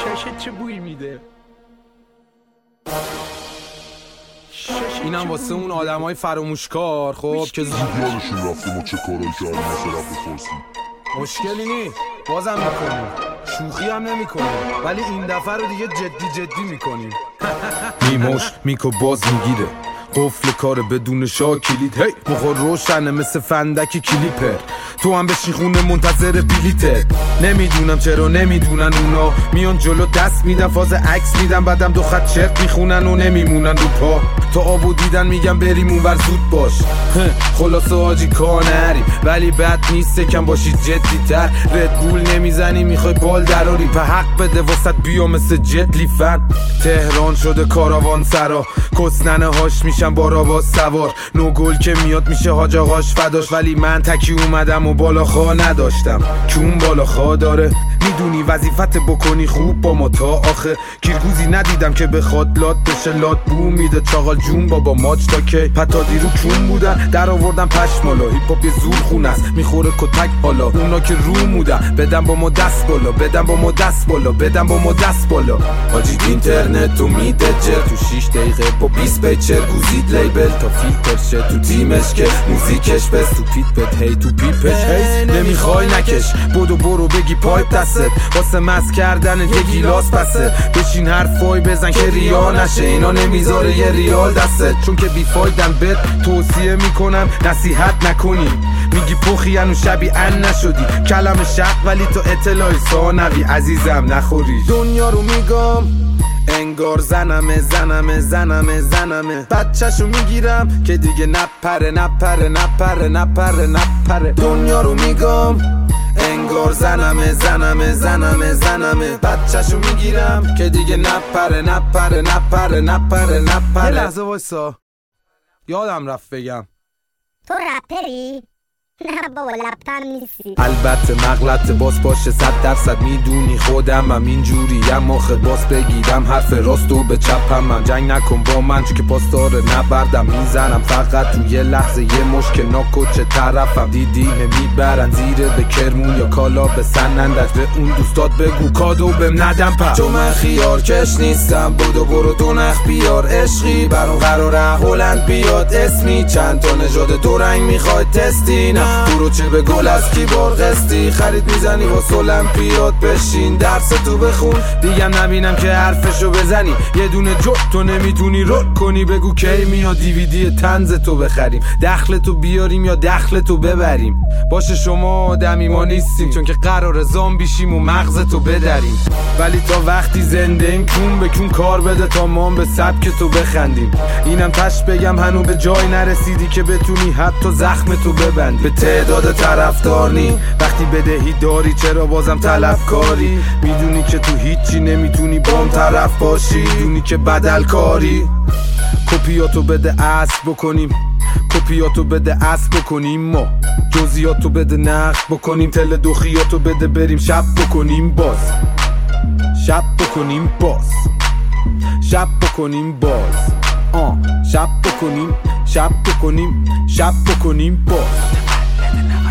ششت چه بوی میده؟ اینم واسه اون آدمای فراموشکار خب که یادشون رفتیم و چه کارایی کردیم واسه رفت پرسیم. مشکلی نی بازم میکنیم، شوخی هم نمیکنیم، ولی این دفعه رو دیگه جدی میکنیم. میموش میکو باز میگیره قفل کار بدون شاه کلید، هی مخور روشنه مثل فندکی کلیپر، تو هم بشین خونه منتظر بلیته. نمیدونم چرا نمیدونن اونا، میان جلو دست میدن فاز عکس میدن، بعدم دو خط چرت میخونن و نمیمونن رو پا. تا آبو دیدن میگم بریم اونور زود باش. خلاصه آجی کار نریم، ولی بد نیست کم باشید جدی تر. ردبول نمیزنی میخوای بال دراری، په حق بده واسط بیا مثل جت لیفن. تهران شده کاراوان سرا، کسننه هاش میشن باراواز سوار. نو گل که میاد میشه حاج آقاش فداش، ولی من تکی اومدم و بالا خواه نداشتم که اون بالا خواه داره. میدونی وظیفت بکنی خوب با ما تا آخه، کیرگوزی ندیدم که بخواد لات بشه لات بو میده. چاقال جون بابا ماچ تا که پتا دیرو کون بودن در آوردن پشمالا. هیپ هاپ یه زور خون است میخوره کتک حالا، اونا که رو مودن بدن با ما دست بالا، بدن با ما دست بالا، بدن با ما دست بالا. حاجی اینترنت تو میده جر تو 6 دقیقه با 20 پیچر گوزید لیبل تا فیلتر شه تو تیمش که موزیکش بس تو پیت بد هی تو پیپش هی. نمیخوای نکش بدو برو بگی پایپ دستت واسه مس کردن یه گیلاس پسه. بشین حرفای بزن که ریا نشه، اینا نمیذاره یه ریال دستت، چون که بیفایدن بهت توصیه میکنم نصیحت نکنی. میگی پخی هنو شبی ان نشدی، کلم شق ولی تو اطلاعی ثانوی عزیزم نخوری. دنیا رو میگم انگار زنمه بچه‌شو میگیرم که دیگه نپره. دنیا رو میگم انگار زنمه بچه‌شو میگیرم که دیگه نپره. یه لحظه وایسا یادم رفت بگم تو رپری؟ نه بابا لپم نیستی. البته مغلط باز باشه 100% میدونی خودم هم اینجوریم، آخه باز بگیرم حرف راستو به چپم. من جنگ نکن با من چون که پاسدار نبردم میزنم فقط تو یه لحظه یه مشکل ناکو چه طرفم. دیدی نمیبرن زیره به کرمون یا کالا به سنندش، به اون دوستات بگو کادو بهم ندم پر، چون من خیار کش نیستم. بدو برو دو نخ بیار عشقی برون قراره هلند بیاد اسمی. چند تا نژاد دو رنگ میخوای تستی، نه برو چه به گل از کیبار قسطی خرید میزنی واسه المپیاد. بشین درس تو بخون دیگم نبینم که حرفشو بزنی. یه دونه جو تو نمیتونی رول کنی، بگو کی میاد دیویدی طنز تو بخریم، دخل تو بیاریم یا دخل تو ببریم. باشه شما آدمی ما نیستیم، چون که قرار زامبی شیم و مغز تو بدریم. ولی تا وقتی زنده ایم کون به کون کار بده تا ما به سبک تو بخندیم. اینم تش بگم هنو به جای نرسیدی که بتونی حتی زخم تو ببندی. به تعداد طرفدار نی وقتی بدهی داری چرا بازم طلبکاری؟ میدونی که تو هیچی نمیتونی بام طرف باشی، میدونی که بدل کاری. کپیاتو بده اصل بکنیم، کپیاتو بده اصل بکنیم، ما جزیاتو بده نقد بکنیم، تل دوخیاتو بده بریم شب بکنیم باز، شب بکنیم باز، شب بکنیم باز، شب بکنیم، شب بکنیم، شب بکنیم باز.